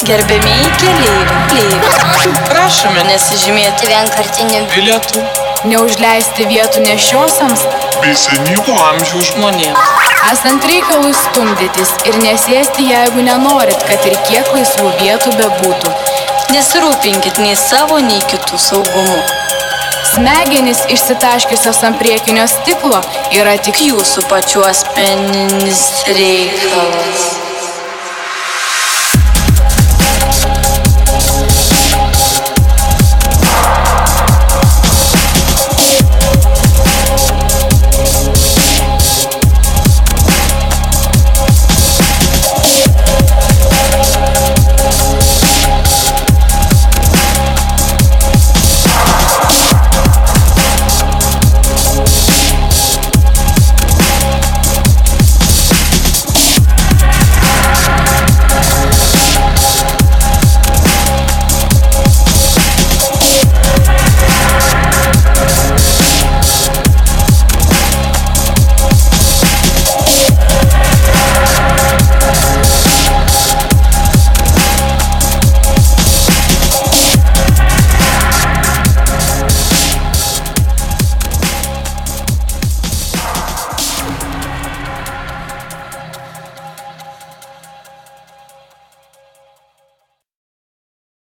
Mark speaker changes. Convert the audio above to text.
Speaker 1: Gerbėmiai keleiviai, prašome nesižymėti vienkartinių bilietų, neužleisti vietų nešiosiams
Speaker 2: bei senyvo amžiaus
Speaker 1: žmonėms. Esant reikalui stumdytis ir nesėsti, jeigu nenorit, kad ir kiek laisvų vietų bebūtų. Nesirūpinkit nei savo, nei kitų saugumu. Smegenys išsitaškiusios ant priekinio stiklo yra tik jūsų pačių asmeninis reikalas.